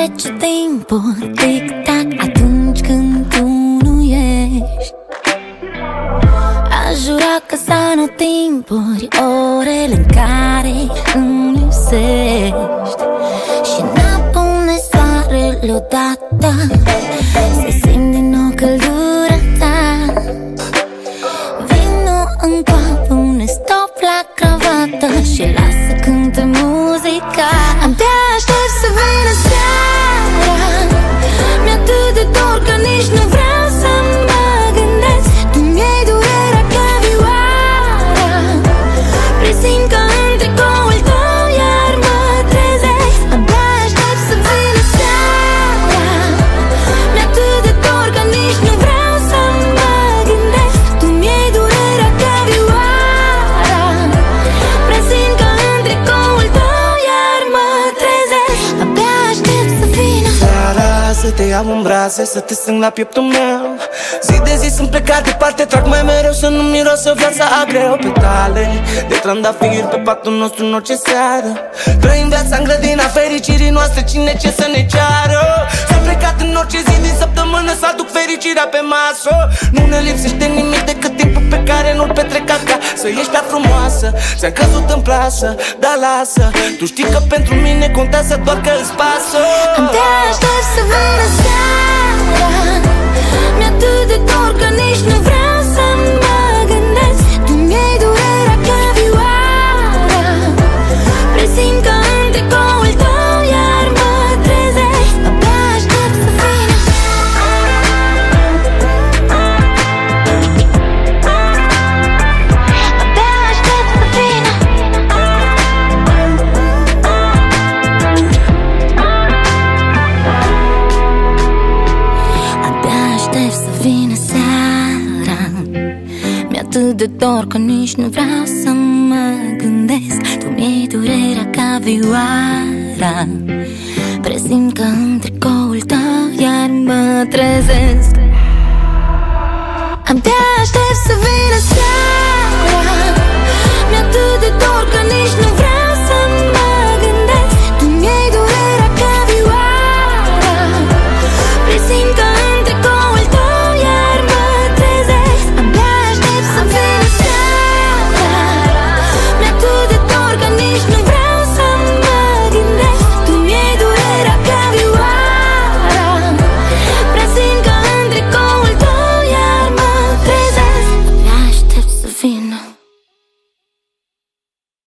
trece timpul, tic-tac, atunci când tu nu ești. Aș jura că s-anu timpuri, orele în care îmi lipsești. Și n-apune soarele odată, se simt din nou căldura ta. Vino în cap, pune stop la cravată și lasă cânte muzica. Abia aștept să vină seara, mi-e atât de dor că nici nu vreau să mă gândesc. Tu mi-ai durerea ca vioara, presimt că în tricoul tău iar mă trezesc. Abia aștept să vină seara, mi-e atât de dor că nici nu vreau să mă gândesc. Tu mi-ai durerea ca vioara, presimt că în tricoul tău iar mă trezesc. Abia aștept să vină seara, să te iau în brațe, să te strâng la pieptul meu. Zi de zi sunt plecat departe, trag mai mereu să nu mirosă viața agreu. Petale de trandafir pe patul nostru în orice seară. Trăim viața în grădina fericirii noastre, cine ce să ne ceară. S-a plecat în orice zi din săptămână să aduc fericirea pe masă. Nu ne lipsește nimic decât timpul pe care nu-l petrec acasă. Ești prea frumoasă, ți-am căzut în plasă, dar lasă, tu știi că pentru mine contează doar că îți pasă. Abia aștept să vină seara, mi-e atât de dor că nici nu vreau să mă gândesc. Tu mi-ai durerea ca vioara, presimt că în tricoul tău iar mă trezesc. Abia aștept să vină. Abia aștept să vină. Abia aștept să vină seara, mi-e atât de dor că nici nu vreau să mă gândesc. Tu mi-ai durerea ca vioara, presimt că în tricoul tău iar mă trezesc. Abia aștept să vină.